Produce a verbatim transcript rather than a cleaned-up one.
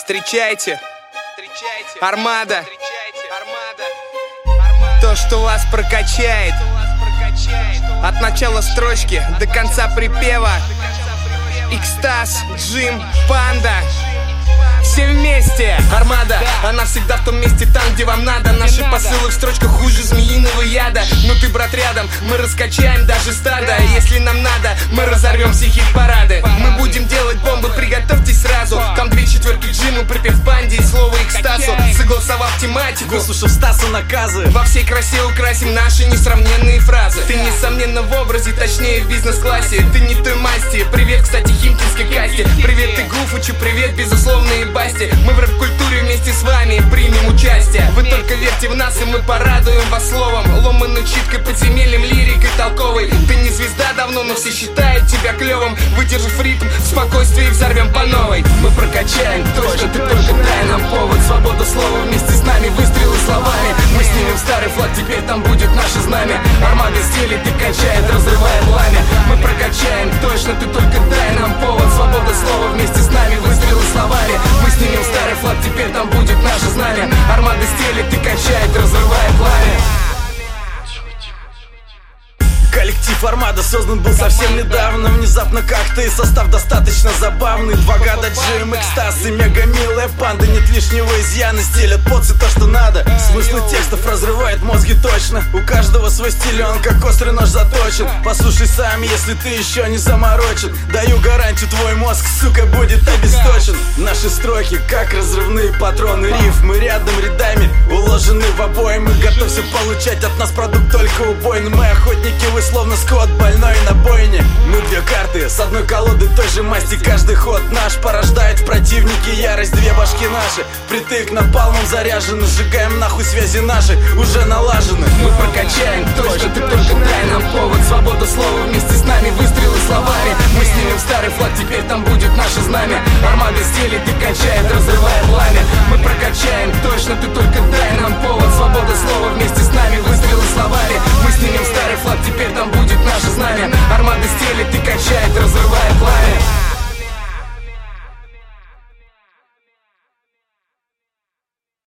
Встречайте, Армада. То, что вас прокачает. От начала строчки до конца припева. Экстаз, Джим, Панда. Все вместе, Армада. Она всегда в том месте, там, где вам надо. Наши посылы в строчках хуже змеиного яда. Ну ты, брат, рядом, мы раскачаем даже стадо. Если нам надо, мы разорвем все хит-парады. Мы будем делать бомбы, приготовьтесь сразу. Там две четверки Джиму, припев Панде и слово экстазу. Согласовав тематику, выслушав Стаса наказы, во всей красе украсим наши несравненные фразы. Ты несомненно в образе, точнее в бизнес-классе. Ты не той масти, привет, кстати, химкинской касте. Привет, ты Гуфычу, привет, безусловные басти. Мы в рэп-культуре вместе с вами примем участие. Вы только верьте в нас, и мы порадуем вас словом. Ломаной читкой, подземельем, лирикой толковой. Ты не звезда давно, но все считают тебя клевым. Выдержав ритм, в спокойствии взорвем по новой. Мы прокачаем точно, ты только дай нам повод. Свобода слова вместе с нами, выстрелы словами. Мы снимем старый флаг, теперь там будет наше знамя. Армада стелит и качает, разрывая пламя. Мы прокачаем точно, ты только дай нам повод. Свобода слова вместе с нами, выстрелы словами. Мы снимем старый флаг, теперь там будет наше знамя. Армада стелит и качает, разрывая пламя. Коллектив Армада создан был совсем недавно. Внезапно как-то и состав достаточно забавный. Два года Джим, экстаз и мега милая Панда. Нет лишнего изъяна, стелят поцы то, что надо. Смыслы текстов разрывает мозги точно. У каждого свой стиль, он как острый нож заточен. Послушай сам, если ты еще не заморочен. Даю гарантию, твой мозг, сука, будет обесточен. Наши строки, как разрывные патроны рифмы. Рядом рядами уложены в обоймы. Готовься получать от нас продукт только убойный. Мы охотники, вы словно скот больной на бойне. Мы две карты с одной колоды той же масти. Каждый ход наш порождает в противнике ярость. Две башки наши, впритык напалмом заряжены. Сжигаем нахуй связи наши, уже налажены. Мы прокачаем точно, ты только дай нам повод. Свобода слова вместе с нами, выстрелы словами. Мы снимем старый флаг, теперь там будет наше знамя. Армада стелит и качает, разрывая пламя. Мы прокачаем точно, ты только дай нам повод. Свобода слова вместе с нами, выстрелы словами. Мы снимем старый флаг,